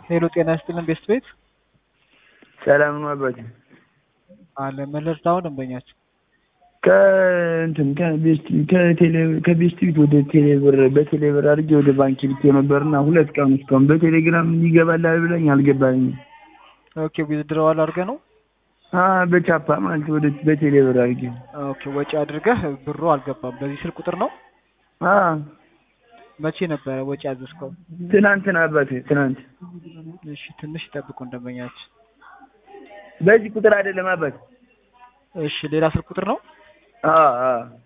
ሄሎ ጤና ይስጥልን ቤስት ቤት ሰላም ነው አባቴ። አለ መለስታው ደንበኛችን ከእንትን ከቤስት ቤት ወደ ቴሌብር በቴሌብር አድርጌ ወደ ባንክ ልኬ ነበርና 2 ቀን እስካሁን በቴሌግራም ይገባል ብለኝ አልገባኝም። ኦኬ ዊዝድሮዋል አድርገህ ነው? በቻፓ ማለት ወደ በቴሌብር አድርጌ። ኦኬ ወጪ አድርገህ ብሩ አልገባም። በዚህ ስልክ ቁጥር ነው? መቼ ነበር ወጪ ያዘዝከው? ትናንትና አባቴ ትናንት። እሺ ትንሽ ይጠብቁ ደንበኛችን። በዚህ ቁጥር አይደለም አባቴ። እሺ ሌላ ስልክ ቁጥር ነው?